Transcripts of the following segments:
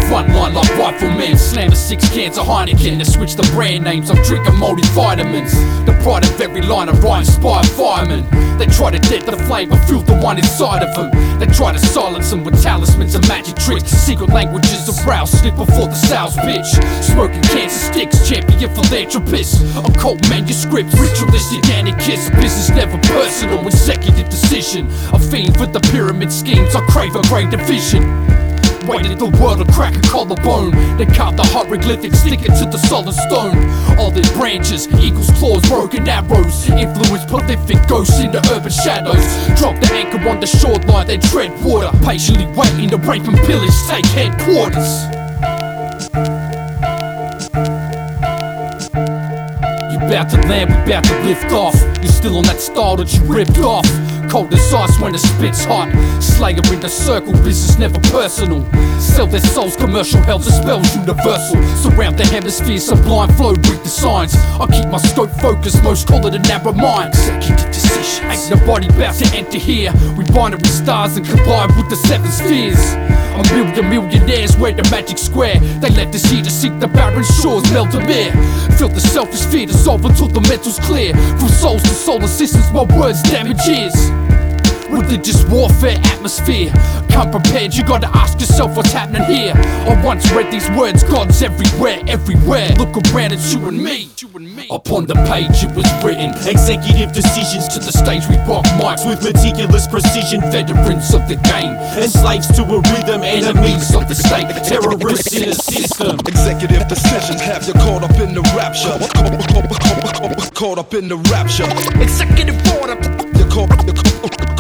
front line like riflemen, slamming 6 cans of Heineken to switch the brand names. I'm drinking multivitamins. The pride of every line of rhyme inspired firemen. They try to dead the flame, but feel the one inside of them. They try to silence them with talismans and magic tricks. Secret languages of rouse, slip before the sales pitch. Smoking cancer sticks, champion philanthropists. Occult manuscripts, ritualistic anarchists. Business never personal, executive decision. A fiend for the pyramid schemes, I crave a great division. Waited the world to crack a collarbone. They carve the hieroglyphics, stick it to the solid stone. All their branches, eagles' claws, broken arrows. Influence prolific ghosts in the urban shadows. Drop the anchor on the shoreline, they tread water. Patiently waiting to rape and pillage, take headquarters. You bout to land, we bout to lift off. You're still on that style that you ripped off. Cold as ice when the spit's hot. Slayer in the circle, business never personal. Sell their souls, commercial hell, the spells universal. Surround the hemisphere, sublime flow, read the signs. I keep my scope focused, most call it a narrow mind. Executive decisions, ain't nobody about to enter here. We binary stars and collide with the 7 spheres. A million millionaires wear the magic square. They left us here to seek the barren shores, melt a mere. Feel the selfish fear dissolve until the mental's clear. From souls to solar systems, my words damage ears. Religious warfare atmosphere. Come prepared, you gotta ask yourself what's happening here. I once read these words, God's everywhere, everywhere. Look around, it's you and me. Upon the page it was written. Executive decisions To the stage we rock mics with meticulous precision. veterans of the game. And slaves to a rhythm, enemies Enemies of the state, terrorists in a system. Executive decisions have you caught up in the rapture. Caught up in the rapture. Executive order. You're caught up in the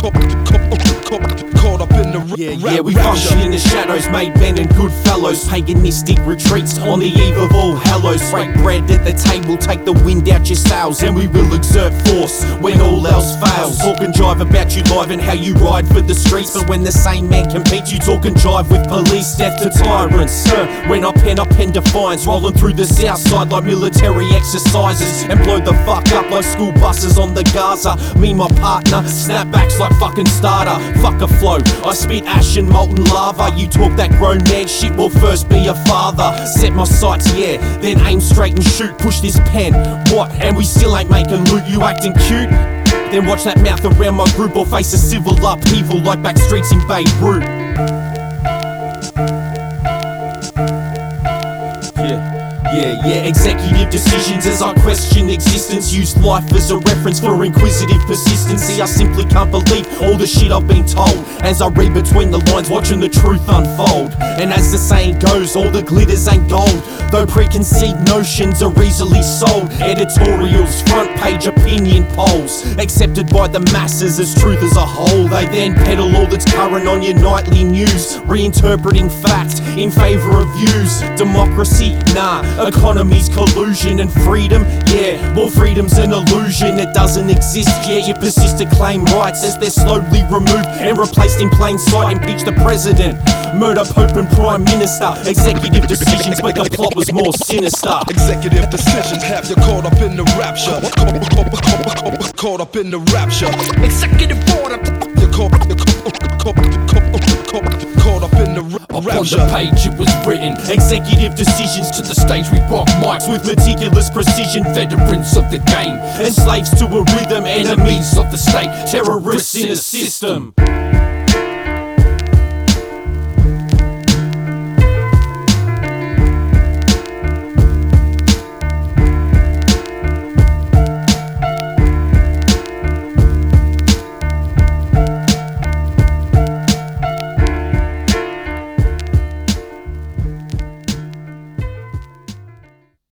Yeah, we function in the shadows, made men and good fellows. Paganistic retreats on the eve of all hallows. Break bread at the table, take the wind out your sails, and we will exert force when all else fails. Talk and jive about you live and how you ride for the streets, but when the same man competes, you talk and jive with police. Death to tyrants, when I pen defiance, rolling through the south side like military exercises, and blow the fuck up like school buses on the Gaza. Me, my partner, snapbacks like fucking starter. Fuck a flow, I spit ash and molten lava. You talk that grown man shit, will first be a father. Set my sights, yeah, then aim straight and shoot. Push this pen, what? And we still ain't making loot. You acting cute? Then watch that mouth around my group, or face a civil upheaval like back streets in Beirut. Yeah, executive decisions as I question existence. Use life as a reference for inquisitive persistency. I simply can't believe all the shit I've been told, as I read between the lines, watching the truth unfold. And as the saying goes, all the glitters ain't gold, though preconceived notions are easily sold. Editorials, front page opinion polls, accepted by the masses as truth as a whole. They then peddle all that's current on your nightly news, reinterpreting fact in favour of views. Democracy, nah. Economy's collusion. And freedom, yeah, well, freedom's an illusion. It doesn't exist, yeah. You persist to claim rights as they're slowly removed and replaced in plain sight. Impeach the president, murder Pope and Prime Minister. Executive decisions, but the plot was more sinister. Executive decisions have you caught up in the rapture. Caught up in the rapture. Executive order. You're caught up in the Upon rapture. the page it was written. Executive decisions To the stage we rock mics with meticulous precision. veterans of the game. And slaves to a rhythm, enemies Enemies of the state, terrorists in a system.